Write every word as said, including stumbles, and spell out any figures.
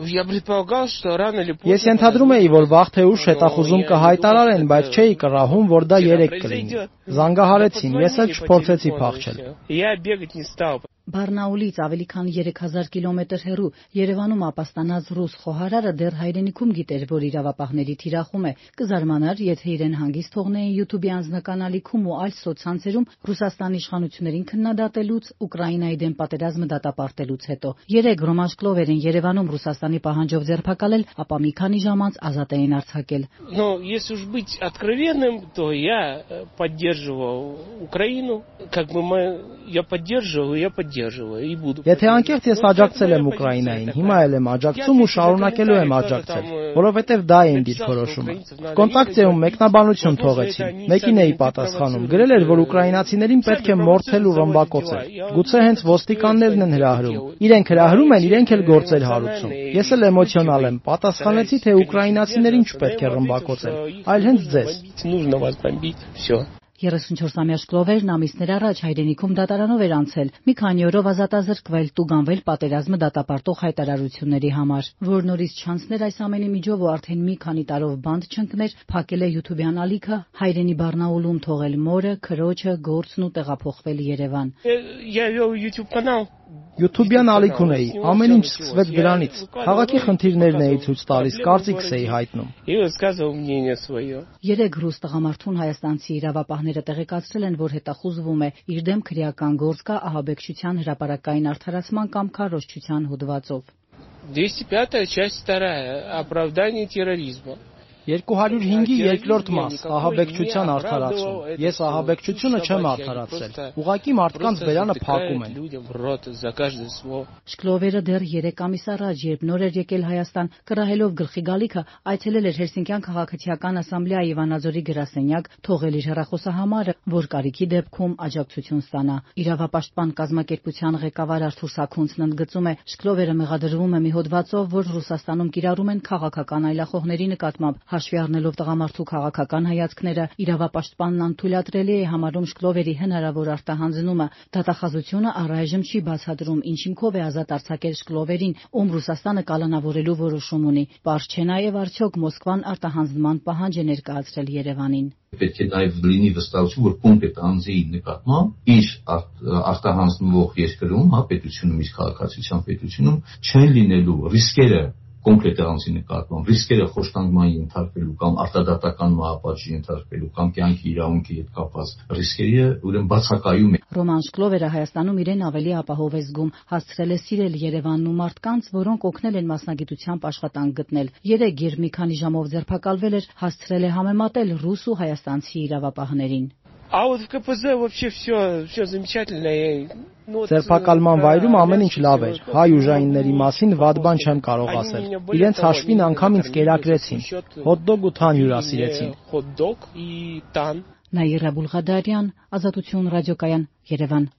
Ես ենթադրում էի, որ վաղ թե ուշ հետախուզում կհայտարարեն, բայց չէի կռահում, որ դա երեկ կլինի։ Զանգահարեցին, ես էլ չփորձեցի փախչել։ Բարնաուլից ավելի քան երեք հազար կիլոմետր հեռու Երևանում ապաստանած ռուս խոհարարը դեռ հայրենիքում գիտեր, որ իրավապահների թիրախում է։ Կզարմանար, եթե իրեն հանգիստ թողնեին յութուբի անձնական ալիքում ու այլ սոցցանցերում Ռուսաստանի իշխանություններին քննադատելուց, Ուկրաինայի դեմ պատերազմը դատապարտելուց հետո։ Երեկ Ռոման Շկլովերին Երևանում Ռուսաստանի պահանջով ձերբակալել, ապա մի քանի ժամ անց ազատ էին արձակել։ Если уж быть откровенным, то я поддерживал Украину, как бы мы я поддерживал, я поддерживал. Եթե անկեղծ ես աջակցել եմ Ուկրաինային, հիմա էլ եմ աջակցում ու շարունակելու եմ աջակցել, որովհետև դա է իմ դիրքորոշումը։ Կոնտակտեում մեկնաբանություն թողեցին։ Մեկին էի պատասխանում, գրել էր, որ ուկրաինացիներին պետք է մորթել ու ռմբակոծել։ Գուցե հենց ոստիկաններն են հրահրում։ Իրենք հրահրում են, իրենք էլ գործեր հարուցում։ Ես էլ էմոցիոնալ եմ, պատասխանեցի, թե ուկրաինացիներին չպետք է ռմբակոծել, այլ հենց ձեզ։ երեսունչորսամյա Շկլովերն ամիսներ առաջ հայրենիքում դատարանով էր անցել, մի քանի օրով ազատազրկվել, տուգանվել պատերազմը դատապարտող հայտարարությունների համար, որ նորից չանցներ այս ամենի միջով ու արդեն մի քանի տարով բանտ չընկներ, փակել է յութուբյան ալիքը, հայրենի Բարնաուլում թողել մորը, քրոջը, գործն ու տեղափոխվել Երևան։ յութուբյան ալիք ունեի, ամեն ինչ սկսվեց դրանից։ Քաղաքի խնդիրներն էի ցույց տալիս, կարծիքս էի հայտնում։ Երեք ռուս տղամարդուն հայաստանցի իրավապահները տեղեկացրել են, որ հետախուզվում է, իր դեմ քրեական գործ կա ահաբեկչության հրապարակային արդարացման կամ քարոզչության հոդվածով։ двести пятая часть вторая оправдание терроризма. երկու հարյուր հինգի երկրորդ մաս ահաբեկչության արդարացում։ Ես ահաբեկչությունը չեմ արդարացրել։ Ուղղակի մարդկանց բերանը փակում են։ Շկլովերը դեռ երեք ամիս առաջ, երբ նոր էր եկել Հայաստան, կռահելով գլխի գալիքը, այցելել էր Հելսինկյան քաղաքացիական ասամբլեայի Վանաձորի գրասենյակ, թողել իր հեռախոսահամարը, որ կարիքի դեպքում աջակցություն ստանա։ Իրավապաշտպան կազմակերպության ղեկավար Արթուր Սաքունցն ընդգծում է, Շկլովերը մեղադրվում է մի հոդվածով, որ Ռուսաստանում կիրառում են քաղաքական այլախոհների նկատմամբ։ Հաշվի առնելով տղամարդու քաղաքական հայացքները, իրավապաշտպանն անթույլատրելի է համարում Շկլովերի հնարավոր արտահանձնումը։ Դատախազությունը առայժմ չի բացատրում, ինչ հիմքով է ազատ արձակել Շկլովերին, ում Ռուսաստանը կալանավորելու որոշում ունի։ Պարզ չէ նաև արդյոք Մոսկվան արտահանձնման պահանջ է ներկայացրել Երևանին։ Պետք է նաև լինի վստահություն, որ կոնկրետ անձի նկատմամբ իր արտահանձնվող երկրում, հա, պետությունում, իր քաղաքացիության պետությունում չեն լինելու ռիսկերը կոնկրետ անձի նկատմամբ, ռիսկերը խոշտանգման ենթարկվելու կամ արտադատական մահապատժի ենթարկվելու կամ կյանքի իրավունքի հետ կապված ռիսկերը ուրեմն բացակայում է։ Ռոման Շկլովերը Հայաստանում իրեն ավելի ապահով է զգում, հասցրել է սիրել Երևանն ու մարդկանց, որոնք օգնել են մասնագիտությամբ աշխատանք գտնել։ Երեք, երբ մի քանի ժամով ձերբակալվել էր, հասցրել է համեմատել ռուս ու հայաստանցի իրավապահներին։ А вот в ка пэ зэ вообще все все замечательно. Ձերբակալման վայրում ամեն ինչ լավ էր։ Հայ ուժայինների մասին վատ բան չեմ կարող ասել։ Իրենց հաշվին անգամ ինձ կերակրեցին։ Հոթ-դոգ ու թան հյուրասիրեցին։ Հոթ-դոգ и тан. Նաիրա Բուլղադարյան, Ազատություն ռադիոկայան, Երևան։